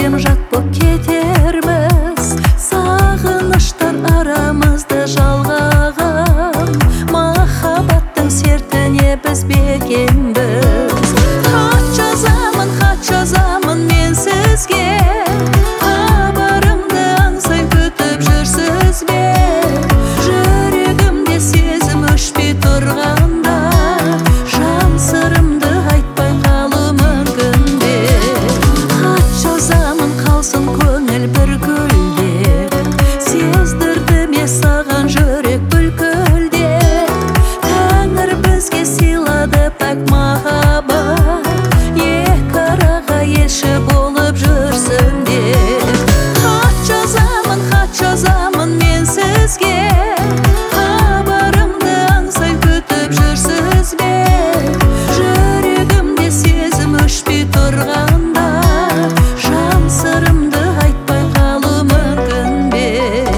жем жат боп кетерміз. Сағыныштар арамызды жалғаған, махаббаттың сертіне біз бекенбіз. Хат жазамын мен сізге, хабарымды аңсай күтіп жүрсіз бе? Жүрегімде сезім өшпей тұрғанда, жан сырымды айтпай қалу мүмкін бе? Хат жазамын қалсын көңіл бір гүлдеп, сездірді ме саған жүрек бүлкілдеп? Тәңір бізге сыйлады пәк махаббат, екі араға елші болып жүрсін деп. Хат жазамын мен сізге, хабарымды аңсай күтіп жүрсіз бе? Жүрегімде сезім өшпей тұрғанда, жан сырымды айтпай қалу мүмкін бе?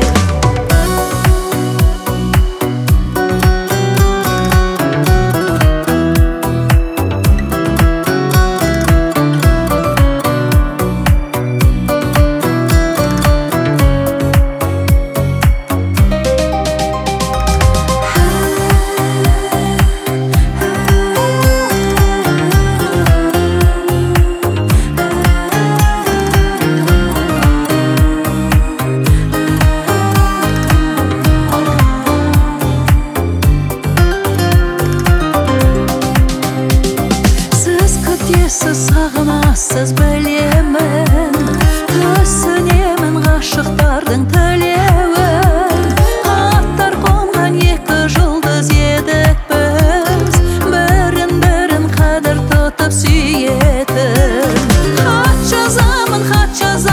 Сіз сағынасыз білемін, түсінемін ғашықтардың тілеуін. Аттар қонған екі жұлдыз едік біз, бірін қадір тұтып сүйетін. Хат жазамын